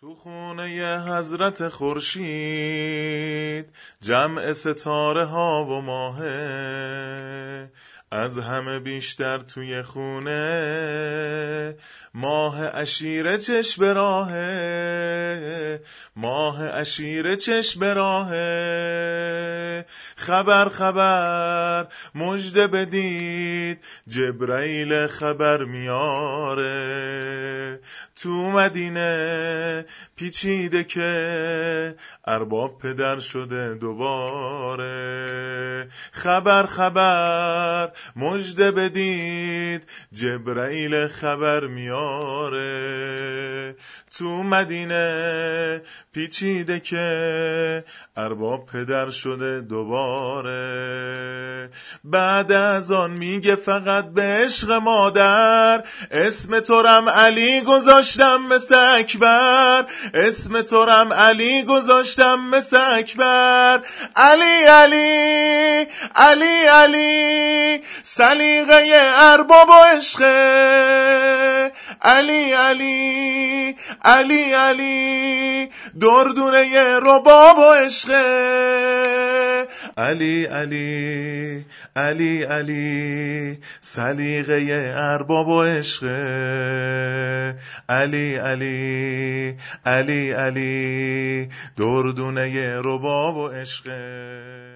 تو خونه حضرت خورشید جمع ستاره ها و ماهه، از همه بیشتر توی خونه ماه عشیره چش به راهه، ماه عشیره چش به راهه. خبر خبر مژده بدید، جبرائیل خبر میاره. تو مدینه پیچیده که ارباب پدر شده دوباره. خبر خبر مژده بدید، جبرائیل خبر میاره. تو مدینه پیچیده که ارباب پدر شده دوباره. بعد از آن میگه فقط به عشق مادر، اسم تورم علی گذاشتم مثل اکبر، اسم تورم علی گذاشتم مثل اکبر. علی علی علی علی سلیقه ارباب و عشقه. علی علی علی علی دردونه رباب و عشقه. علی علی علی علی سلیقه ارباب و عشقه. علی علی علی علی دردونه رباب و عشقه.